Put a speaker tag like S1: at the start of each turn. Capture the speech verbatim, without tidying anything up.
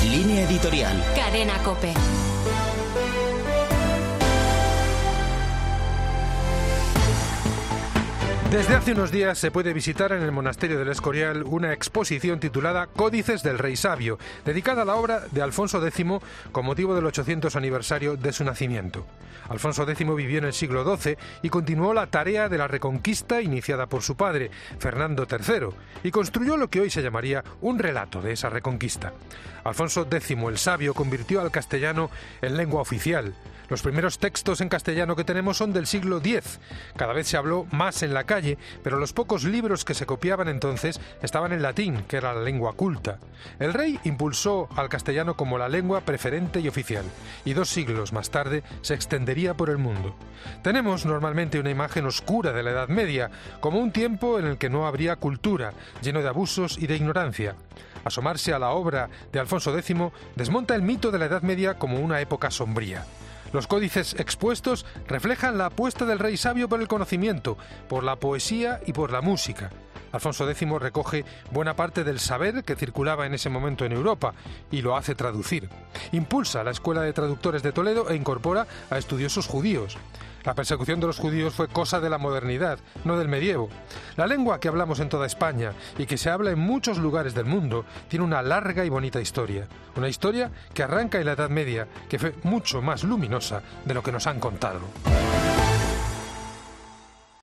S1: Línea editorial.
S2: Cadena COPE.
S3: Desde hace unos días se puede visitar en el Monasterio del Escorial una exposición titulada Códices del Rey Sabio, dedicada a la obra de Alfonso décimo con motivo del ochocientos aniversario de su nacimiento. Alfonso décimo vivió en el siglo doce y continuó la tarea de la reconquista iniciada por su padre, Fernando tercero, y construyó lo que hoy se llamaría un relato de esa reconquista. Alfonso décimo el Sabio convirtió al castellano en lengua oficial. Los primeros textos en castellano que tenemos son del siglo diez. Cada vez se habló más en la calle, pero los pocos libros que se copiaban entonces estaban en latín, que era la lengua culta. El rey impulsó al castellano como la lengua preferente y oficial, y dos siglos más tarde se extendería por el mundo. Tenemos normalmente una imagen oscura de la Edad Media, como un tiempo en el que no habría cultura, lleno de abusos y de ignorancia. Asomarse a la obra de Alfonso décimo desmonta el mito de la Edad Media como una época sombría. Los códices expuestos reflejan la apuesta del rey sabio por el conocimiento, por la poesía y por la música. Alfonso décimo recoge buena parte del saber que circulaba en ese momento en Europa y lo hace traducir. Impulsa la Escuela de Traductores de Toledo e incorpora a estudiosos judíos. La persecución de los judíos fue cosa de la modernidad, no del medievo. La lengua que hablamos en toda España y que se habla en muchos lugares del mundo tiene una larga y bonita historia. Una historia que arranca en la Edad Media, que fue mucho más luminosa de lo que nos han contado.